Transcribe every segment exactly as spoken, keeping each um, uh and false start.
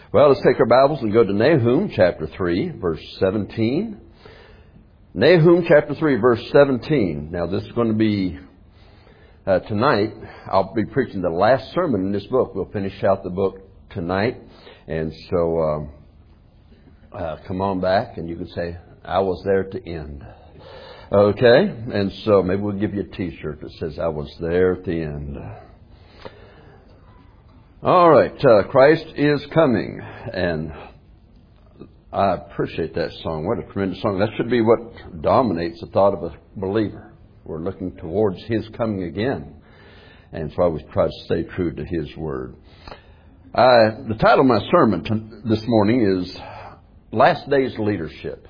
Well, let's take our Bibles and go to Nahum chapter three, verse seventeen. Nahum chapter three, verse seventeen. Now, this is going to be, uh, tonight, I'll be preaching the last sermon in this book. We'll finish out the book tonight. And so, um, uh, come on back and you can say, I was there at the end. Okay? And so maybe we'll give you a t-shirt that says, I was there at the end. All right, uh, Christ is coming, and I appreciate that song. What a tremendous song. That should be what dominates the thought of a believer. We're looking towards His coming again, and so I always try to stay true to His Word. Uh, the title of my sermon t- this morning is Last Days Leadership.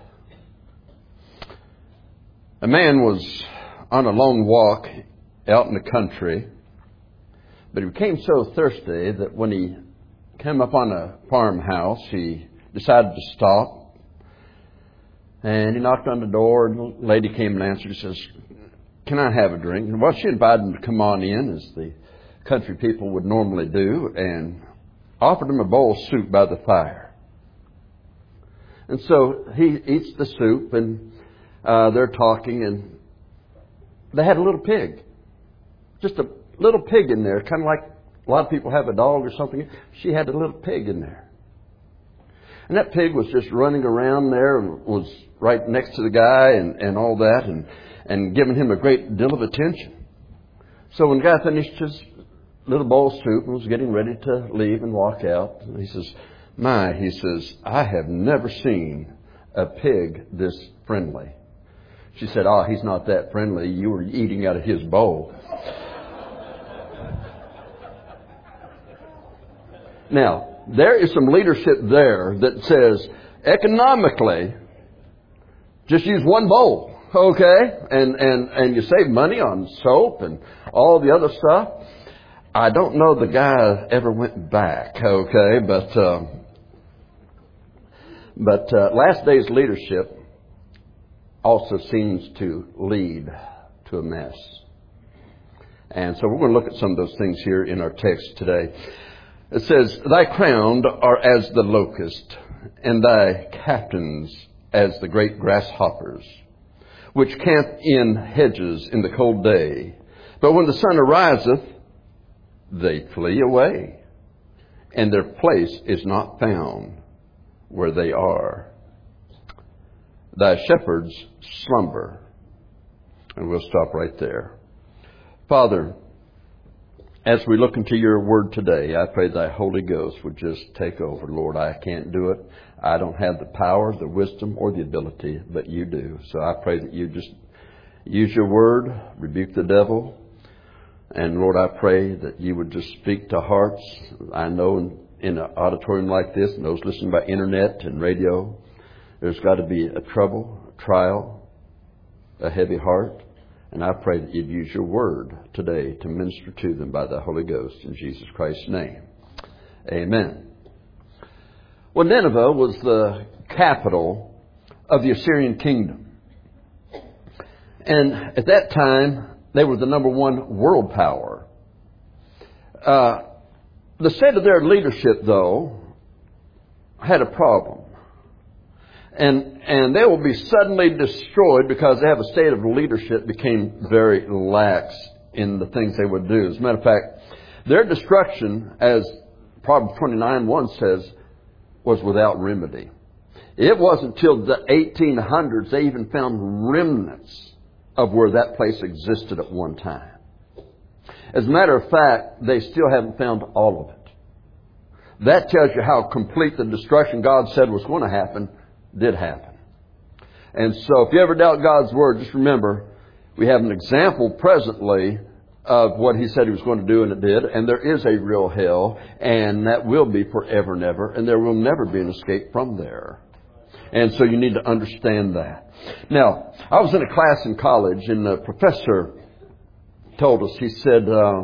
A man was on a long walk out in the country, but he became so thirsty that when he came up on a farmhouse, he decided to stop. And he knocked on the door, and the lady came and answered. He says, can I have a drink? And well, she invited him to come on in, as the country people would normally do, and offered him a bowl of soup by the fire. And so he eats the soup, and uh, they're talking, and they had a little pig. Just a little pig in there, kind of like a lot of people have a dog or something. She had a little pig in there. And that pig was just running around there and was right next to the guy and, and all that and, and giving him a great deal of attention. So when the guy finished his little bowl of soup and was getting ready to leave and walk out, he says, my, he says, I have never seen a pig this friendly. She said, oh, he's not that friendly. You were eating out of his bowl. Now, there is some leadership there that says, economically, just use one bowl, okay? And, and, and you save money on soap and all the other stuff. I don't know the guy ever went back, okay? But, uh, but uh, last days leadership also seems to lead to a mess. And so we're going to look at some of those things here in our text today. It says, thy crown are as the locust, and thy captains as the great grasshoppers, which camp in hedges in the cold day. But when the sun ariseth, they flee away, and their place is not found where they are. Thy shepherds slumber. And we'll stop right there. Father, as we look into your word today, I pray thy Holy Ghost would just take over. Lord, I can't do it. I don't have the power, the wisdom, or the ability, but you do. So I pray that you just use your word, rebuke the devil. And Lord, I pray that you would just speak to hearts. I know in, in an auditorium like this, and those listening by internet and radio, there's got to be a trouble, a trial, a heavy heart. And I pray that you'd use your word today to minister to them by the Holy Ghost in Jesus Christ's name. Amen. Well, Nineveh was the capital of the Assyrian kingdom. And at that time, they were the number one world power. Uh, the state of their leadership, though, had a problem. And and they will be suddenly destroyed because they have a state of leadership became very lax in the things they would do. As a matter of fact, their destruction, as Proverbs twenty-nine one says, was without remedy. It wasn't until the eighteen hundreds they even found remnants of where that place existed at one time. As a matter of fact, they still haven't found all of it. That tells you how complete the destruction God said was going to happen did happen. And so if you ever doubt God's word, just remember, we have an example presently of what He said He was going to do, and it did. And there is a real hell, and that will be forever and ever, and there will never be an escape from there. And so you need to understand that. Now, I was in a class in college, and the professor told us, he said uh,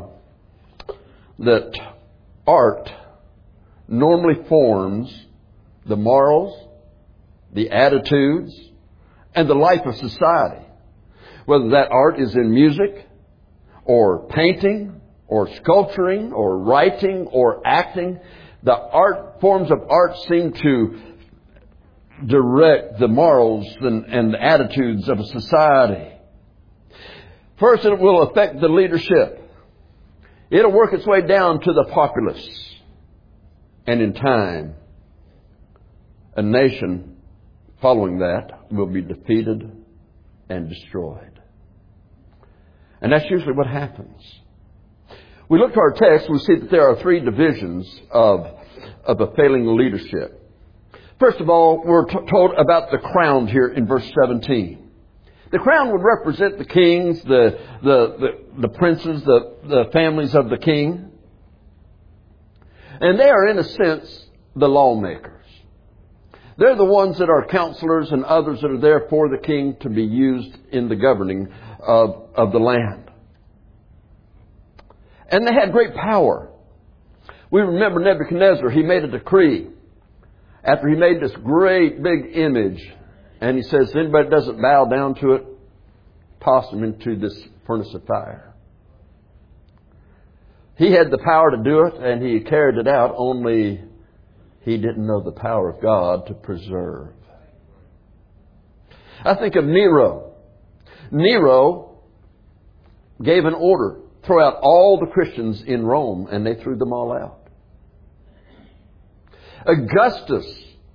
that art normally forms the morals, the attitudes, and the life of society. Whether that art is in music, or painting, or sculpturing, or writing, or acting, The art forms of art seem to direct the morals and, and the attitudes of a society. First, it will affect the leadership. It'll work its way down to the populace. And in time, a nation following that will be defeated and destroyed. And that's usually what happens. We look to our text, we see that there are three divisions of, of a failing leadership. First of all, we're t- told about the crown here in verse seventeen. The crown would represent the kings, the, the, the, the princes, the, the families of the king. And they are, in a sense, the lawmakers. They're the ones that are counselors and others that are there for the king to be used in the governing of, of the land. And they had great power. We remember Nebuchadnezzar, he made a decree after he made this great big image. And he says, anybody that doesn't bow down to it, toss them into this furnace of fire. He had the power to do it, and he carried it out, only he didn't know the power of God to preserve. I think of Nero. Nero gave an order, throw out all the Christians in Rome, and they threw them all out. Augustus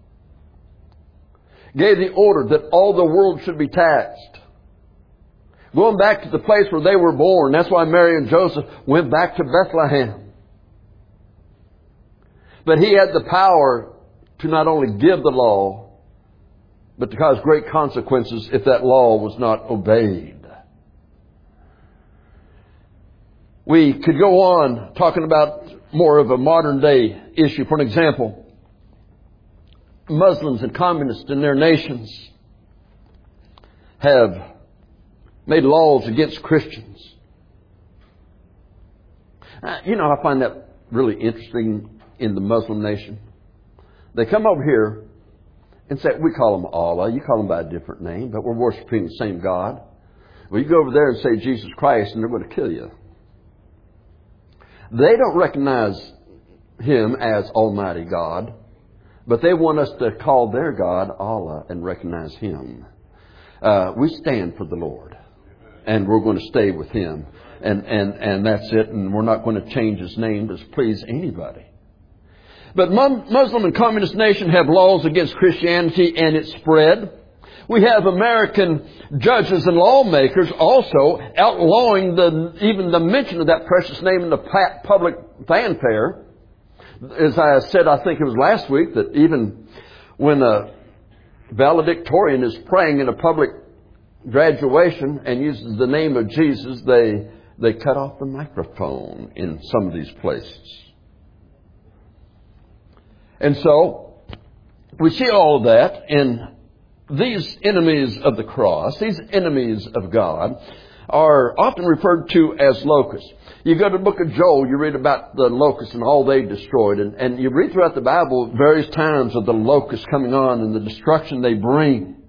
gave the order that all the world should be taxed. Going back to the place where they were born. That's why Mary and Joseph went back to Bethlehem. But he had the power to not only give the law, but to cause great consequences if that law was not obeyed. We could go on talking about more of a modern day issue. For an example, Muslims and communists in their nations have made laws against Christians. Uh, you know, I find that really interesting in the Muslim nation. They come over here and say, we call them Allah, you call them by a different name, but we're worshiping the same God. Well, you go over there and say Jesus Christ and they're going to kill you. They don't recognize Him as Almighty God, but they want us to call their God Allah and recognize Him. Uh, we stand for the Lord, and we're going to stay with Him, and, and, and that's it, and we're not going to change His name to please anybody. But Muslim and communist nations have laws against Christianity, and it's spread. We have American judges and lawmakers also outlawing the, even the mention of that precious name in the public fanfare. As I said, I think it was last week, that even when a valedictorian is praying in a public graduation and uses the name of Jesus, they, they cut off the microphone in some of these places. And so we see all of that, and these enemies of the cross, these enemies of God, are often referred to as locusts. You go to the book of Joel, you read about the locusts and all they destroyed. And, and you read throughout the Bible various times of the locusts coming on and the destruction they bring.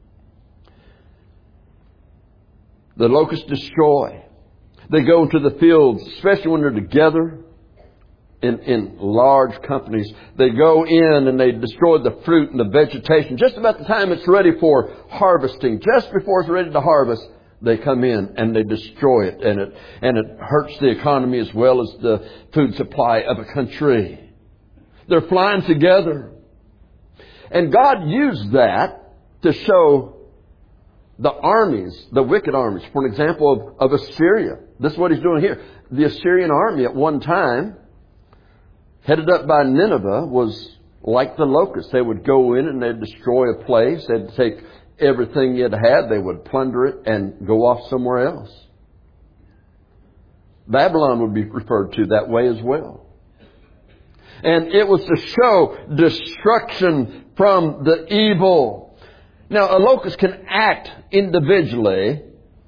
The locusts destroy. They go into the fields, especially when they're together in, in large companies. They go in and they destroy the fruit and the vegetation. Just about the time it's ready for harvesting, just before it's ready to harvest, they come in and they destroy it, and it and it hurts the economy as well as the food supply of a country. They're flying together. And God used that to show the armies, the wicked armies, for an example of, of Assyria. This is what He's doing here. The Assyrian army at one time, headed up by Nineveh, was like the locusts. They would go in and they'd destroy a place. They'd take everything it had, they would plunder it and go off somewhere else. Babylon would be referred to that way as well. And it was to show destruction from the evil. Now, a locust can act individually,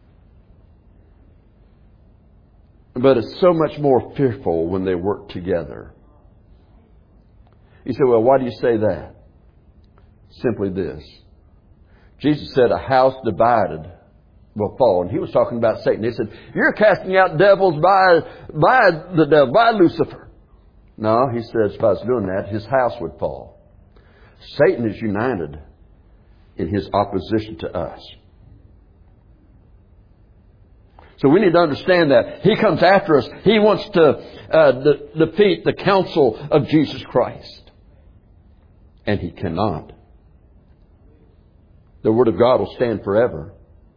but it's so much more fearful when they work together. You say, well, why do you say that? Simply this. Jesus said a house divided will fall. And He was talking about Satan. He said, you're casting out devils by, by the devil, by Lucifer. No, he says if I was doing that, his house would fall. Satan is united in his opposition to us. So we need to understand that. He comes after us. He wants to uh, de- defeat the counsel of Jesus Christ. And he cannot. The Word of God will stand forever.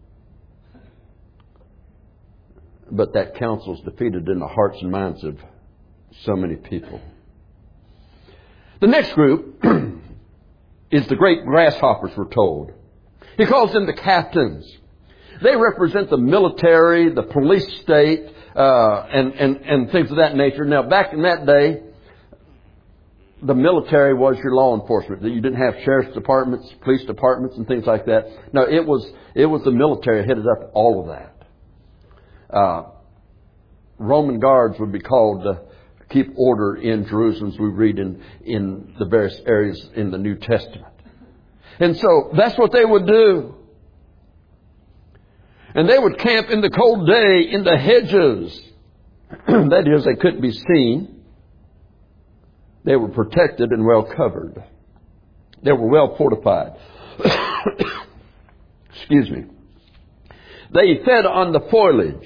But that counsel is defeated in the hearts and minds of so many people. The next group is the great grasshoppers, we're told. He calls them the captains. They represent the military, the police state, uh, and, and, and things of that nature. Now, back in that day, the military was your law enforcement. You didn't have sheriff's departments, police departments, and things like that. No, it was it was the military headed up all of that. Uh, Roman guards would be called to keep order in Jerusalem, as we read in, in the various areas in the New Testament. And so that's what they would do. And they would camp in the cold day in the hedges. That is, they couldn't be seen. They were protected and well covered. They were well fortified. Excuse me. They fed on the foliage,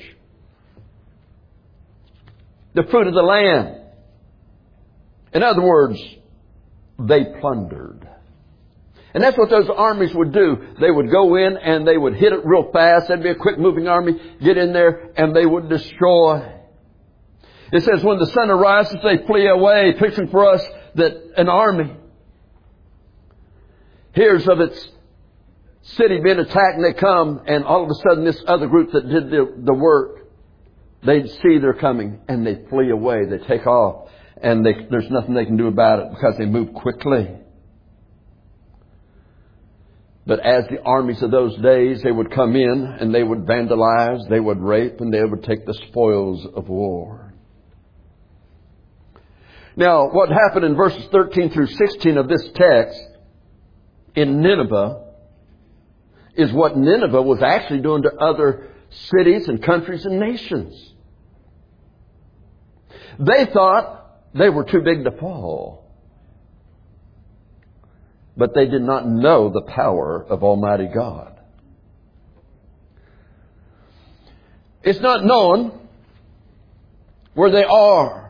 the fruit of the land. In other words, they plundered. And that's what those armies would do. They would go in and they would hit it real fast. That'd be a quick moving army. Get in there and they would destroy. It says when the sun arises, they flee away. Picturing for us that an army hears of its city being attacked, and they come, and all of a sudden this other group that did the, the work, they see they're coming and they flee away. They take off, and they, there's nothing they can do about it because they move quickly. But as the armies of those days, they would come in and they would vandalize, they would rape, and they would take the spoils of war. Now, what happened in verses thirteen through sixteen of this text in Nineveh is what Nineveh was actually doing to other cities and countries and nations. They thought they were too big to fall. But they did not know the power of Almighty God. It's not known where they are.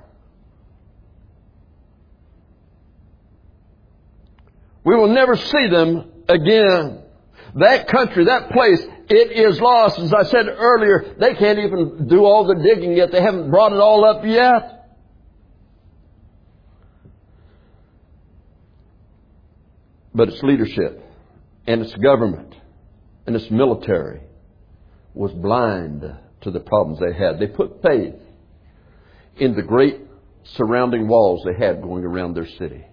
We will never see them again. That country, that place, it is lost. As I said earlier, they can't even do all the digging yet. They haven't brought it all up yet. But its leadership and its government and its military was blind to the problems they had. They put faith in the great surrounding walls they had going around their city.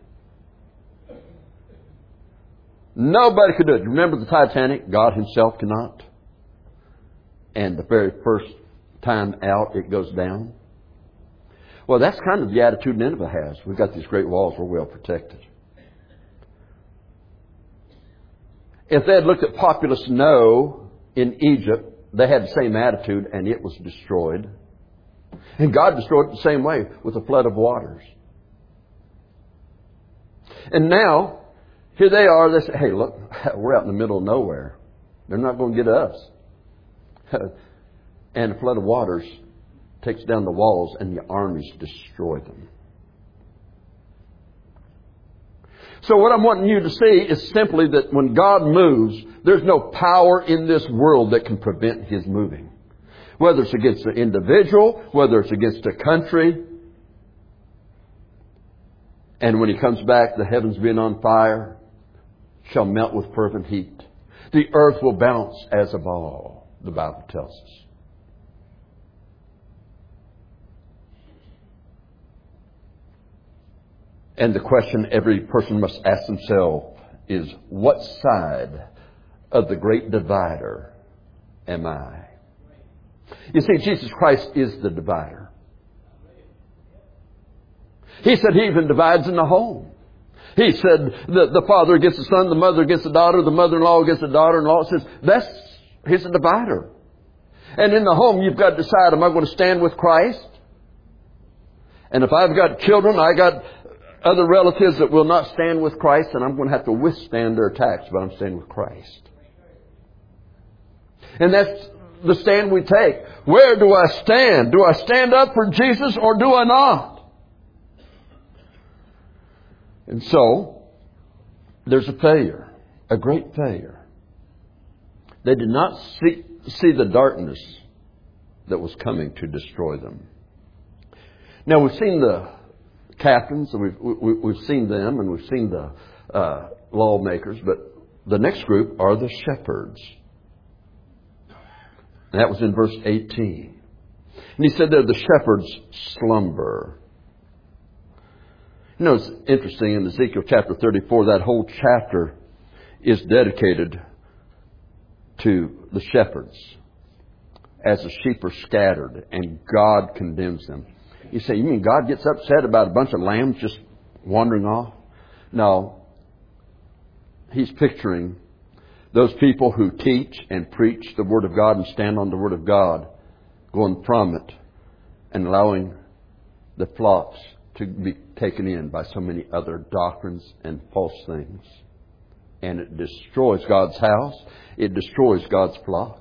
Nobody could do it. Remember the Titanic? God Himself cannot. And the very first time out, it goes down. Well, that's kind of the attitude Nineveh has. We've got these great walls. We're well protected. If they had looked at populous No in Egypt, they had the same attitude and it was destroyed. And God destroyed it the same way with a flood of waters. And now, here they are. They say, hey, look, we're out in the middle of nowhere. They're not going to get us. And a flood of waters takes down the walls and the armies destroy them. So what I'm wanting you to see is simply that when God moves, there's no power in this world that can prevent His moving. Whether it's against an individual, whether it's against a country. And when He comes back, the heavens being on fire shall melt with fervent heat. The earth will bounce as a ball, the Bible tells us. And the question every person must ask themselves is, what side of the great divider am I? You see, Jesus Christ is the divider. He said He even divides in the home. He said the, the father against the son, the mother against the daughter, the mother-in-law against the daughter-in-law. It says that's He's a divider. And in the home, you've got to decide, am I going to stand with Christ? And if I've got children, I got other relatives that will not stand with Christ, and I'm going to have to withstand their attacks, but I'm standing with Christ. And that's the stand we take. Where do I stand? Do I stand up for Jesus or do I not? And so, there's a failure, a great failure. They did not see, see the darkness that was coming to destroy them. Now, we've seen the captains, and we've, we, we've seen them, and we've seen the uh, lawmakers, but the next group are the shepherds. And that was in verse eighteen. And he said there, the shepherds slumber. You know, it's interesting, in Ezekiel chapter thirty-four, that whole chapter is dedicated to the shepherds as the sheep are scattered and God condemns them. You say, you mean God gets upset about a bunch of lambs just wandering off? No. He's picturing those people who teach and preach the Word of God and stand on the Word of God, going from it and allowing the flocks to be taken in by so many other doctrines and false things. And it destroys God's house. It destroys God's flock.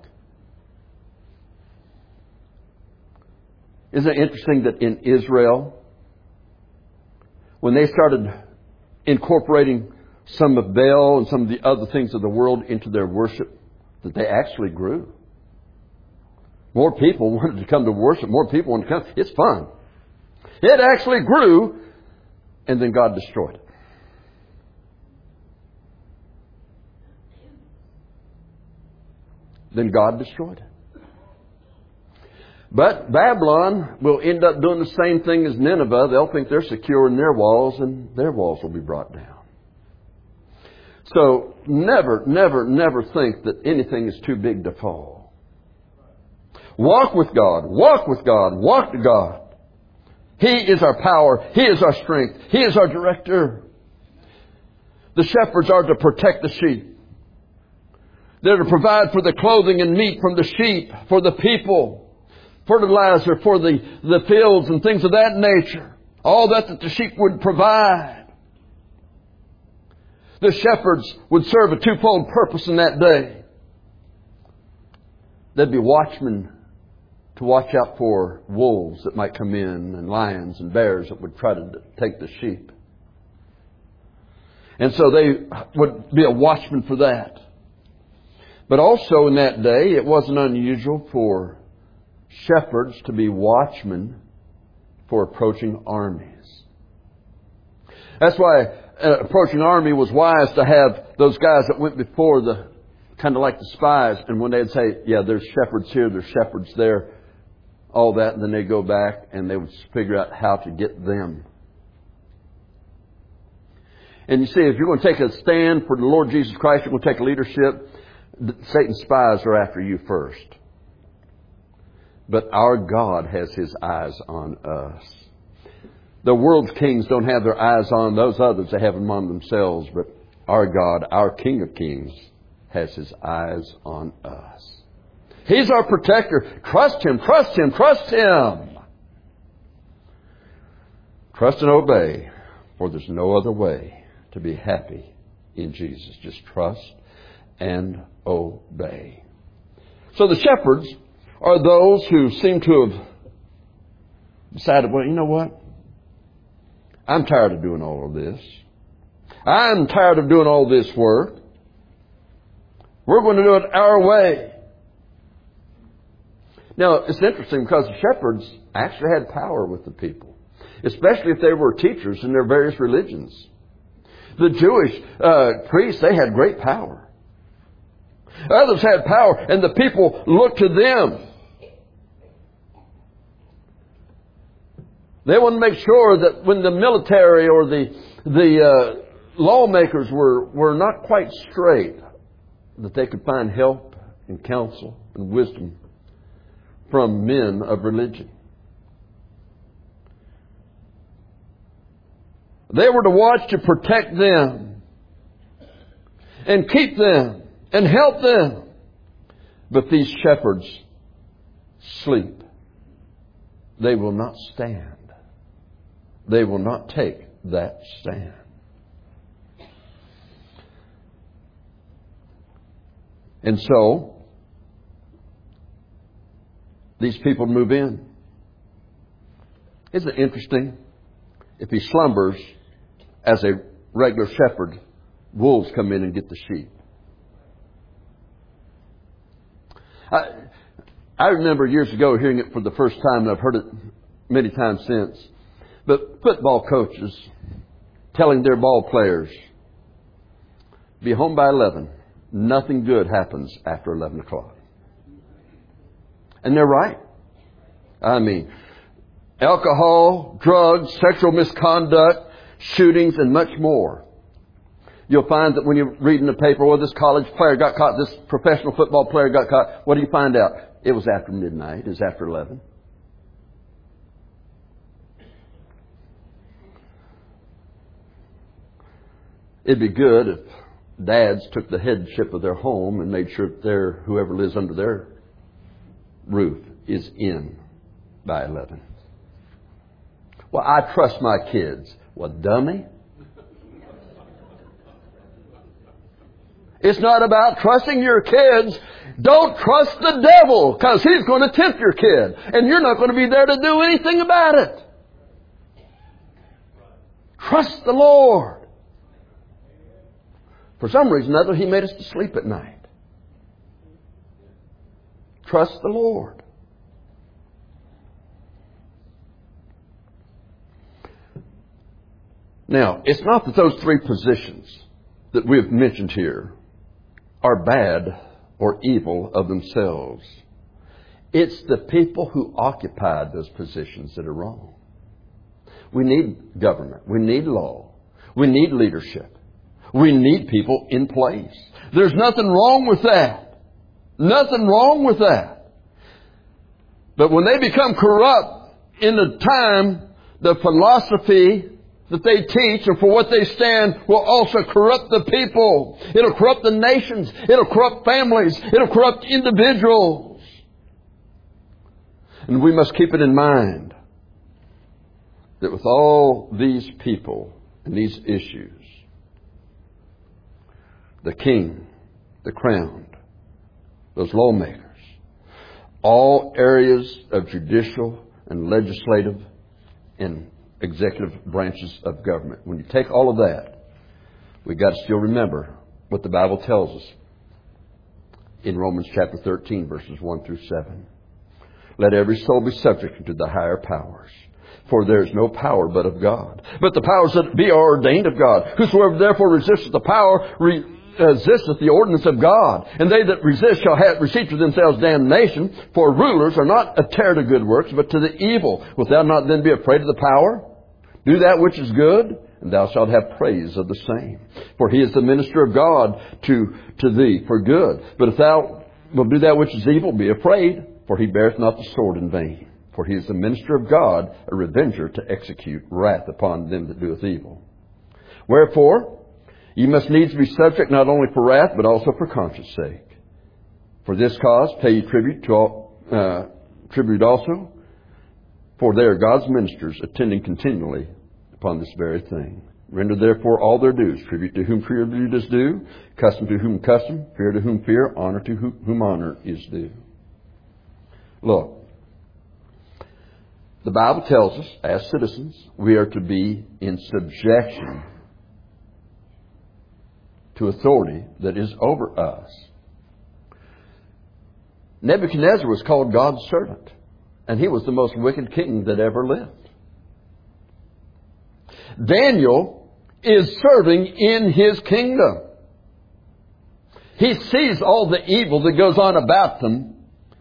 Isn't it interesting that in Israel, when they started incorporating some of Baal and some of the other things of the world into their worship, that they actually grew? More people wanted to come to worship. More people wanted to come. It's fun. It actually grew, and then God destroyed it. Then God destroyed it. But Babylon will end up doing the same thing as Nineveh. They'll think they're secure in their walls, and their walls will be brought down. So never, never, never think that anything is too big to fall. Walk with God. Walk with God. Walk to God. He is our power. He is our strength. He is our director. The shepherds are to protect the sheep. They're to provide for the clothing and meat from the sheep, for the people, fertilizer for the, the fields and things of that nature. All that that the sheep would provide. The shepherds would serve a twofold purpose in that day. They'd be watchmen to watch out for wolves that might come in, and lions and bears that would try to take the sheep. And so they would be a watchman for that. But also in that day, it wasn't unusual for shepherds to be watchmen for approaching armies. That's why an approaching army was wise to have those guys that went before, the kind of like the spies. And when they'd say, yeah, there's shepherds here, there's shepherds there, all that, and then they'd go back and they would figure out how to get them. And you see, if you're going to take a stand for the Lord Jesus Christ, you're going to take leadership, Satan's spies are after you first. But our God has His eyes on us. The world's kings don't have their eyes on those others. They have them on themselves. But our God, our King of Kings, has His eyes on us. He's our protector. Trust Him, trust Him, trust Him. Trust and obey, for there's no other way to be happy in Jesus. Just trust and obey. So the shepherds are those who seem to have decided, well, you know what? I'm tired of doing all of this. I'm tired of doing all this work. We're going to do it our way. Now, it's interesting because the shepherds actually had power with the people, especially if they were teachers in their various religions. The Jewish uh, priests, they had great power. Others had power, and the people looked to them. They wanted to make sure that when the military or the the uh, lawmakers were, were not quite straight, that they could find help and counsel and wisdom from men of religion. They were to watch to protect them and keep them and help them. But these shepherds sleep. They will not stand. They will not take that stand. And so, these people move in. Isn't it interesting? If he slumbers as a regular shepherd, wolves come in and get the sheep. I, I remember years ago hearing it for the first time, and I've heard it many times since. But football coaches telling their ball players, be home by eleven. Nothing good happens after eleven o'clock. And they're right. I mean, alcohol, drugs, sexual misconduct, shootings, and much more. You'll find that when you read in the paper, well, this college player got caught, this professional football player got caught. What do you find out? It was after midnight. It was after eleven. It'd be good if dads took the headship of their home and made sure that their, whoever lives under their roof is in by eleven. Well, I trust my kids. Well, dummy. It's not about trusting your kids. Don't trust the devil, because he's going to tempt your kid. And you're not going to be there to do anything about it. Trust the Lord. For some reason or other, He made us to sleep at night. Trust the Lord. Now, it's not that those three positions that we have mentioned here are bad or evil of themselves. It's the people who occupied those positions that are wrong. We need government. We need law. We need leadership. We need people in place. There's nothing wrong with that. Nothing wrong with that. But when they become corrupt in the time, the philosophy that they teach and for what they stand will also corrupt the people. It'll corrupt the nations. It'll corrupt families. It'll corrupt individuals. And we must keep it in mind that with all these people and these issues, the king, the crowned, those lawmakers, all areas of judicial and legislative and executive branches of government. When you take all of that, we've got to still remember what the Bible tells us in Romans chapter thirteen, verses one through seven. Let every soul be subject unto the higher powers, for there is no power but of God. But the powers that be are ordained of God. Whosoever therefore resisteth the power, re- resisteth the ordinance of God. And they that resist shall have, receive to themselves damnation. For rulers are not a terror to good works, but to the evil. Wilt thou not then be afraid of the power? Do that which is good, and thou shalt have praise of the same. For he is the minister of God to, to thee for good. But if thou wilt do that which is evil, be afraid, for he beareth not the sword in vain. For he is the minister of God, a revenger to execute wrath upon them that doeth evil. Wherefore, ye must needs be subject not only for wrath, but also for conscience sake. For this cause pay ye tribute to all, uh, tribute also, for they are God's ministers, attending continually upon this very thing. Render therefore all their dues, tribute to whom tribute is due, custom to whom custom, fear to whom fear, honor to whom honor is due. Look, the Bible tells us, as citizens, we are to be in subjection to authority that is over us. Nebuchadnezzar was called God's servant, and he was the most wicked king that ever lived. Daniel is serving in his kingdom. He sees all the evil that goes on about them,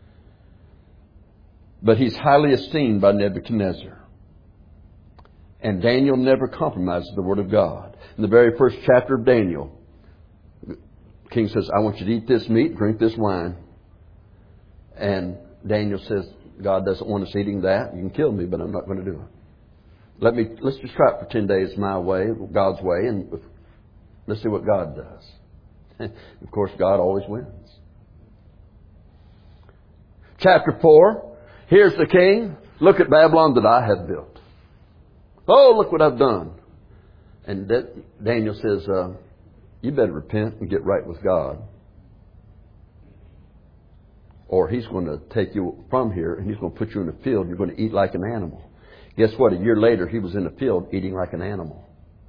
but he's highly esteemed by Nebuchadnezzar. And Daniel never compromises the Word of God. In the very first chapter of Daniel, the king says, I want you to eat this meat, drink this wine. And Daniel says, God doesn't want us eating that. You can kill me, but I'm not going to do it. Let me, let's just try it for ten days my way, God's way, and let's see what God does. Of course, God always wins. Chapter four. Here's the king. Look at Babylon that I have built. Oh, look what I've done. And that, Daniel says, uh, you better repent and get right with God. Or he's going to take you from here and he's going to put you in a field and you're going to eat like an animal. Guess what? A year later, he was in the field eating like an animal.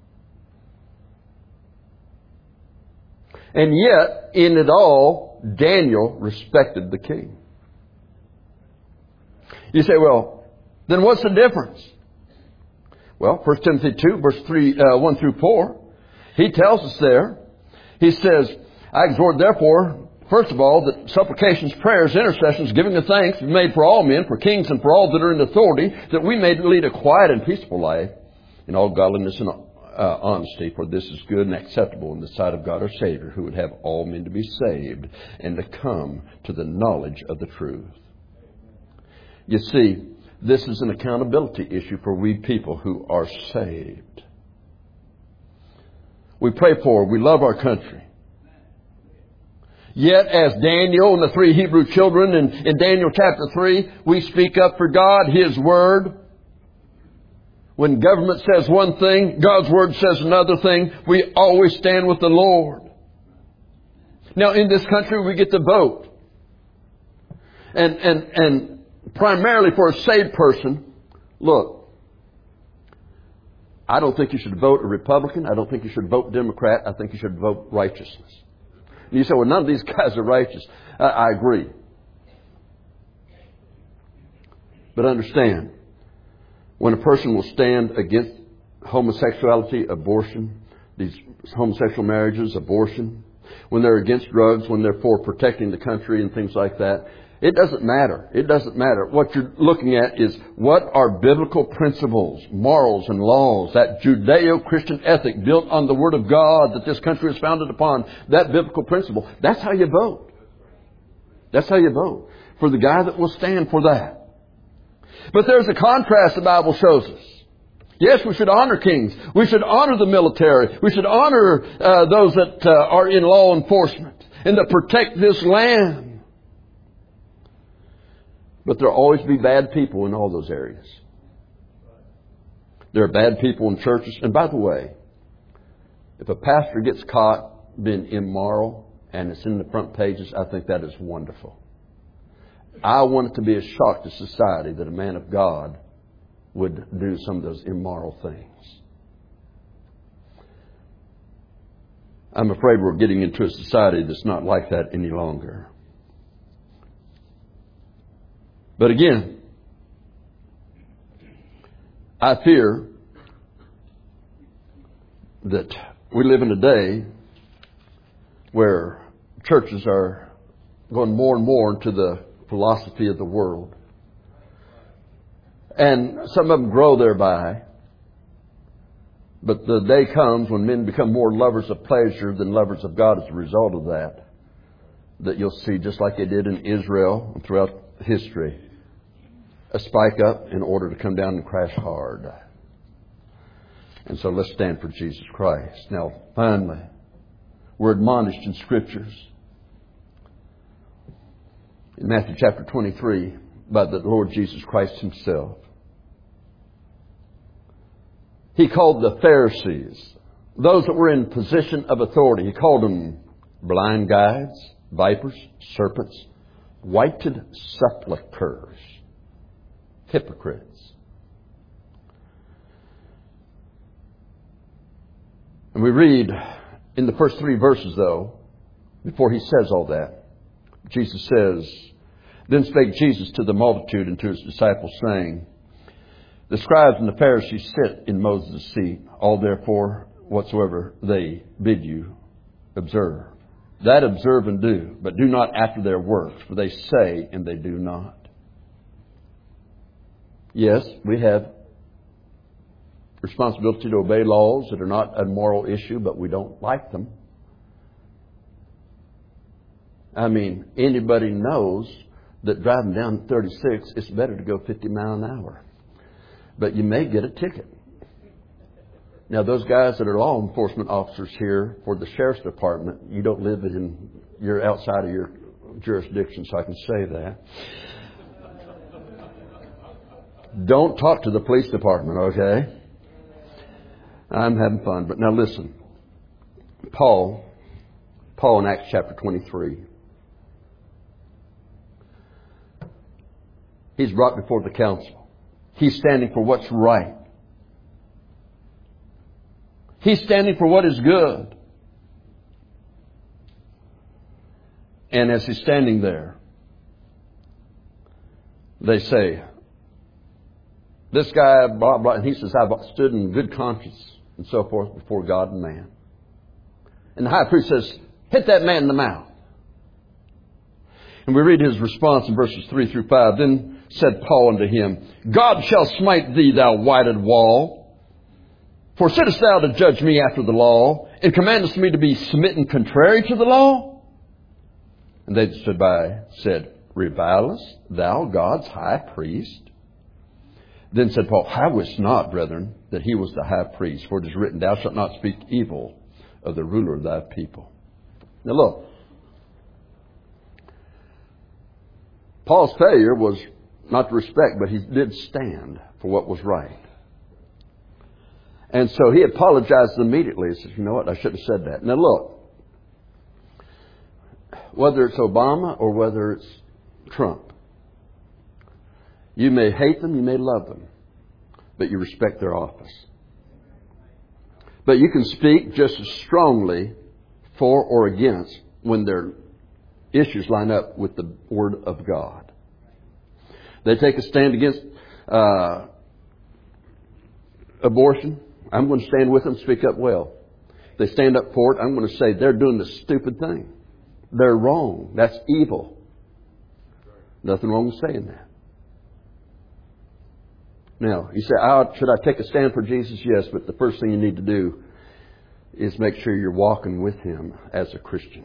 And yet, in it all, Daniel respected the king. You say, well, then what's the difference? Well, First Timothy two, verse three, uh, one through four, he tells us there, he says, I exhort therefore, first of all, that supplications, prayers, intercessions, giving of thanks be made for all men, for kings and for all that are in authority, that we may lead a quiet and peaceful life in all godliness and uh, honesty, for this is good and acceptable in the sight of God our Savior, who would have all men to be saved and to come to the knowledge of the truth. You see, this is an accountability issue for we people who are saved. We pray for, we love our country. Yet, as Daniel and the three Hebrew children in, in Daniel chapter three, we speak up for God, His Word. When government says one thing, God's Word says another thing, we always stand with the Lord. Now, in this country, we get to vote. And, and, and primarily for a saved person, look, I don't think you should vote a Republican. I don't think you should vote Democrat. I think you should vote righteousness. And you say, well, none of these guys are righteous. I, I agree. But understand, when a person will stand against homosexuality, abortion, these homosexual marriages, abortion, when they're against drugs, when they're for protecting the country and things like that, it doesn't matter. It doesn't matter. What you're looking at is what are biblical principles, morals and laws, that Judeo-Christian ethic built on the Word of God that this country is founded upon, that biblical principle. That's how you vote. That's how you vote. For the guy that will stand for that. But there's a contrast the Bible shows us. Yes, we should honor kings. We should honor the military. We should honor uh, those that uh, are in law enforcement and that protect this land. But there will always be bad people in all those areas. There are bad people in churches. And by the way, if a pastor gets caught being immoral and it's in the front pages, I think that is wonderful. I want it to be a shock to society that a man of God would do some of those immoral things. I'm afraid we're getting into a society that's not like that any longer. But again, I fear that we live in a day where churches are going more and more into the philosophy of the world. And some of them grow thereby. But the day comes when men become more lovers of pleasure than lovers of God as a result of that. That you'll see, just like they did in Israel and throughout history, a spike up in order to come down and crash hard. And so let's stand for Jesus Christ. Now, finally, we're admonished in Scriptures. In Matthew chapter twenty-three, by the Lord Jesus Christ Himself. He called the Pharisees, those that were in position of authority, He called them blind guides, vipers, serpents, whited sepulchres, hypocrites. And we read in the first three verses, though, before He says all that, Jesus says, Then spake Jesus to the multitude and to His disciples, saying, The scribes and the Pharisees sit in Moses' seat. All therefore whatsoever they bid you, observe. That observe and do, but do not after their works, for they say and they do not. Yes, we have responsibility to obey laws that are not a moral issue, but we don't like them. I mean, anybody knows that driving down thirty-six, it's better to go fifty miles an hour. But you may get a ticket. Now, those guys that are law enforcement officers here for the sheriff's department, you don't live in, you're outside of your jurisdiction, so I can say that. Don't talk to the police department, okay? I'm having fun, but now listen. Paul, Paul in Acts chapter twenty-three. He's brought before the council. He's standing for what's right. He's standing for what is good. And as he's standing there, they say, this guy, blah, blah, and he says, I've stood in good conscience and so forth before God and man. And the high priest says, hit that man in the mouth. And we read his response in verses three through five. Then said Paul unto him, God shall smite thee, thou whited wall. For sittest thou to judge me after the law, and commandest me to be smitten contrary to the law? And they that stood by said, revilest thou God's high priest? Then said Paul, I wist not, brethren, that he was the high priest, for it is written, thou shalt not speak evil of the ruler of thy people. Now look, Paul's failure was not to respect, but he did stand for what was right. And so he apologized immediately. He said, you know what, I should have said that. Now look, whether it's Obama or whether it's Trump, you may hate them, you may love them, but you respect their office. But you can speak just as strongly for or against when their issues line up with the Word of God. They take a stand against uh, abortion. I'm going to stand with them, speak up well. If they stand up for it, I'm going to say they're doing the stupid thing. They're wrong. That's evil. Nothing wrong with saying that. Now, you say, oh, should I take a stand for Jesus? Yes, but the first thing you need to do is make sure you're walking with Him as a Christian.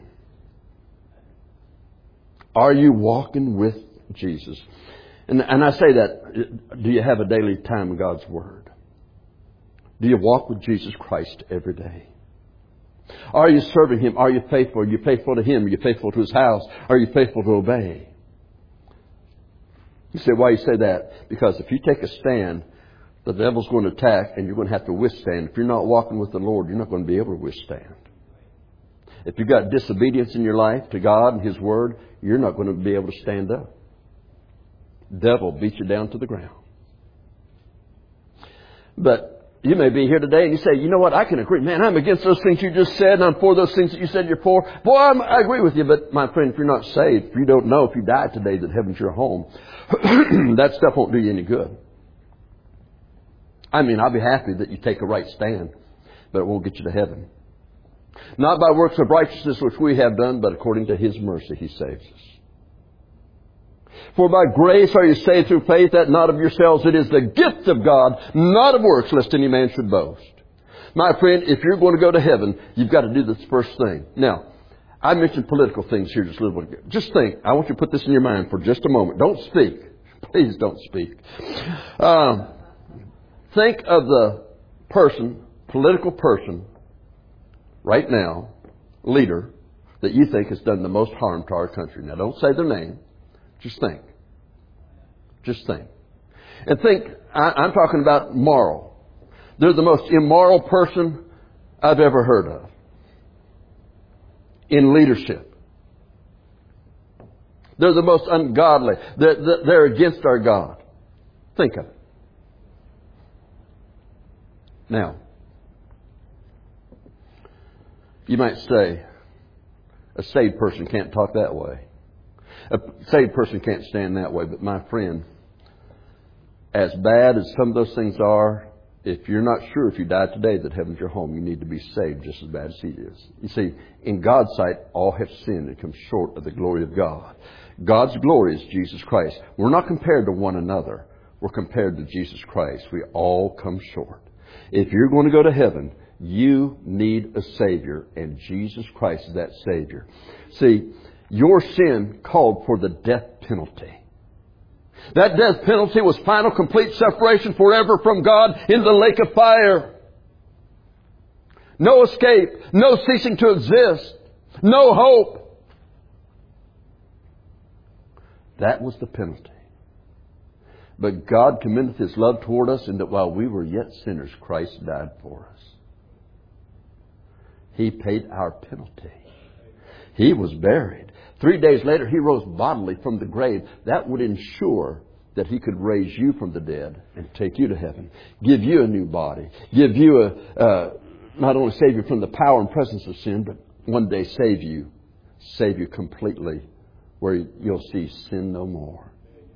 Are you walking with Jesus? And, and I say that, do you have a daily time in God's Word? Do you walk with Jesus Christ every day? Are you serving Him? Are you faithful? Are you faithful to Him? Are you faithful to His house? Are you faithful to obey? You say, why you say that? Because if you take a stand, the devil's going to attack and you're going to have to withstand. If you're not walking with the Lord, you're not going to be able to withstand. If you've got disobedience in your life to God and His Word, you're not going to be able to stand up. The devil beat you down to the ground. But you may be here today and you say, you know what, I can agree. Man, I'm against those things you just said and I'm for those things that you said you're for. Boy, I'm, I agree with you. But my friend, if you're not saved, if you don't know if you die today that heaven's your home, that stuff won't do you any good. I mean, I'll be happy that you take a right stand, but it won't get you to heaven. Not by works of righteousness which we have done, but according to His mercy He saves us. For by grace are you saved through faith, that not of yourselves. It is the gift of God, not of works, lest any man should boast. My friend, if you're going to go to heaven, you've got to do this first thing. Now, I mentioned political things here just a little bit ago. Just think. I want you to put this in your mind for just a moment. Don't speak. Please don't speak. Um, think of the person, political person, right now, leader, that you think has done the most harm to our country. Now, don't say their name. Just think. Just think. And think, I, I'm talking about moral. They're the most immoral person I've ever heard of in leadership. They're the most ungodly. They're, they're against our God. Think of it. Now, you might say, a saved person can't talk that way. A saved person can't stand that way. But my friend, as bad as some of those things are, if you're not sure if you die today that heaven's your home, you need to be saved just as bad as he is. You see, in God's sight, all have sinned and come short of the glory of God. God's glory is Jesus Christ. We're not compared to one another. We're compared to Jesus Christ. We all come short. If you're going to go to heaven, you need a Savior, and Jesus Christ is that Savior. See, your sin called for the death penalty. That death penalty was final, complete separation forever from God in the lake of fire. No escape, no ceasing to exist, no hope. That was the penalty. But God commendeth His love toward us in that while we were yet sinners, Christ died for us. He paid our penalty. He was buried. Three days later, He rose bodily from the grave. That would ensure that He could raise you from the dead and take you to heaven. Give you a new body. Give you a, uh, not only save you from the power and presence of sin, but one day save you. Save you completely, where you'll see sin no more.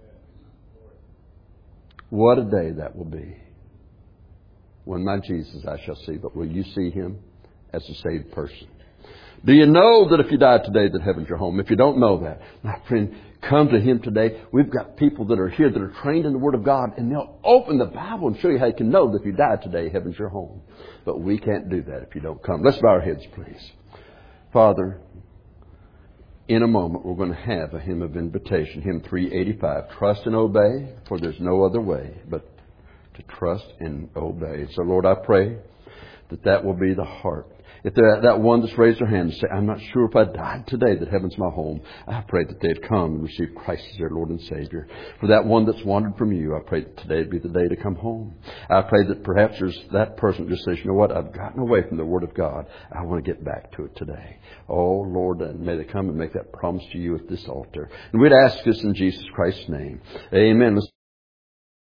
What a day that will be. When my Jesus I shall see. But will you see Him as a saved person? Do you know that if you died today that heaven's your home? If you don't know that, my friend, come to Him today. We've got people that are here that are trained in the Word of God, and they'll open the Bible and show you how you can know that if you died today, heaven's your home. But we can't do that if you don't come. Let's bow our heads, please. Father, in a moment we're going to have a hymn of invitation, hymn three eighty-five. Trust and obey, for there's no other way but to trust and obey. So, Lord, I pray that that will be the heart. If that, that one that's raised their hand and say, I'm not sure if I died today that heaven's my home, I pray that they'd come and receive Christ as their Lord and Savior. For that one that's wandered from you, I pray that today would be the day to come home. I pray that perhaps there's that person that just says, you know what, I've gotten away from the Word of God. I want to get back to it today. Oh, Lord, and may they come and make that promise to you at this altar. And we'd ask this in Jesus Christ's name. Amen. Let's